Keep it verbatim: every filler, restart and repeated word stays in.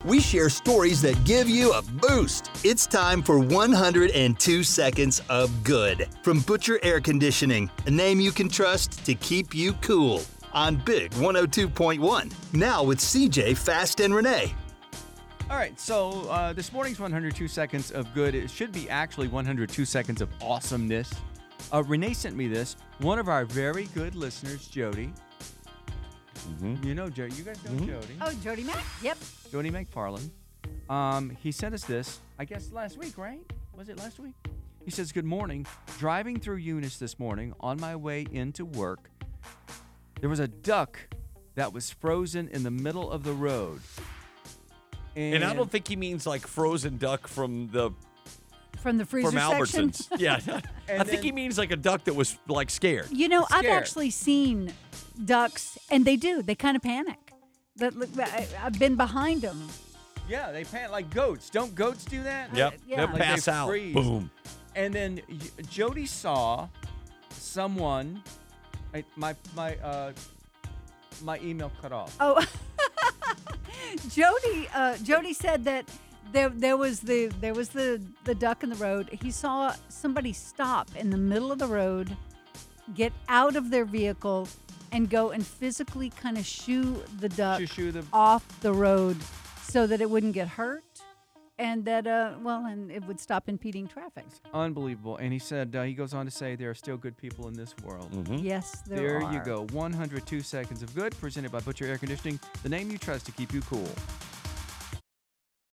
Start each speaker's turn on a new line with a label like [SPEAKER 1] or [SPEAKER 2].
[SPEAKER 1] we share stories that give you a boost. It's time for one hundred two Seconds of Good from Butcher Air Conditioning, a name you can trust to keep you cool. On Big one oh two point one. Now with C J, Fast, and Renee.
[SPEAKER 2] All right, so uh, this morning's one hundred two Seconds of Good. It should be actually one hundred two Seconds of Awesomeness. Uh, Renee sent me this. One of our very good listeners, Jody. Mm-hmm. You know Jody. You guys know mm-hmm. Jody.
[SPEAKER 3] Oh, Jody Mac. Yep.
[SPEAKER 2] Jody McFarland. Um, he sent us this, I guess last week, right? Was it last week? He says, good morning. Driving through Eunice this morning on my way into work, there was a duck that was frozen in the middle of the road. And,
[SPEAKER 4] and I don't think he means like frozen duck from the
[SPEAKER 3] from the freezer
[SPEAKER 4] from
[SPEAKER 3] section.
[SPEAKER 4] Albertsons. Yeah, I
[SPEAKER 2] then,
[SPEAKER 4] think he means like a duck that was like scared.
[SPEAKER 3] You know,
[SPEAKER 2] scared.
[SPEAKER 3] I've actually seen ducks, and they do. They kind of panic. That I've been behind them.
[SPEAKER 2] Yeah, they panic like goats. Don't goats do that?
[SPEAKER 4] Yep,
[SPEAKER 3] yeah.
[SPEAKER 4] they'll
[SPEAKER 3] Like
[SPEAKER 4] pass
[SPEAKER 2] they
[SPEAKER 4] out.
[SPEAKER 2] freeze.
[SPEAKER 4] Boom.
[SPEAKER 2] And then Jody saw someone. I, my my uh, my email cut off.
[SPEAKER 3] Oh, Jody. Uh, Jody said that there there was the there was the, the duck in the road. He saw somebody stop in the middle of the road, get out of their vehicle, and go and physically kind of shoo the duck
[SPEAKER 2] Shoo, shoo the-
[SPEAKER 3] off the road so that it wouldn't get hurt. And that, uh, well, and it would stop impeding traffic.
[SPEAKER 2] Unbelievable. And he said, uh, he goes on to say, there are still good people in this world.
[SPEAKER 4] Mm-hmm.
[SPEAKER 3] Yes, there,
[SPEAKER 2] There
[SPEAKER 3] are.
[SPEAKER 2] you go. one hundred two Seconds of Good, presented by Butcher Air Conditioning, the name you trust to keep you cool.